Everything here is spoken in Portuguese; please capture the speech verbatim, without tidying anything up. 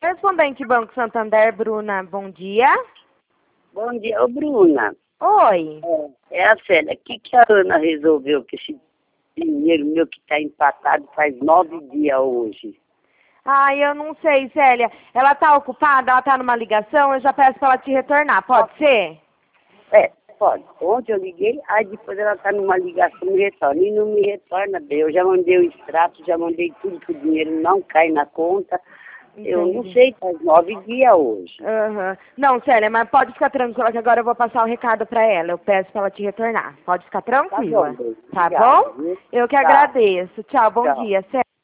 Correspondente Banco Santander, Bruna, bom dia. Bom dia, ô Bruna. Oi. É, é a Célia. O que, que a Ana resolveu com esse dinheiro meu que está empatado faz nove dias hoje? Ai, eu não sei, Célia. Ela tá ocupada, ela tá numa ligação, eu já peço pra ela te retornar, pode ser? É, pode. Ontem eu liguei, aí depois ela está numa ligação, me retorna. E não me retorna bem. Eu já mandei o extrato, já mandei tudo que o dinheiro não cai na conta. Eu não Entendi. sei, faz nove dias hoje. Aham. Não, Célia, mas pode ficar tranquila que agora eu vou passar o recado pra ela. Eu peço pra ela te retornar. Pode ficar Tá bom, tranquila. Deus. Tá Obrigado, bom? viu? Eu que Tchau. agradeço. Tchau, bom Tchau. dia, Célia.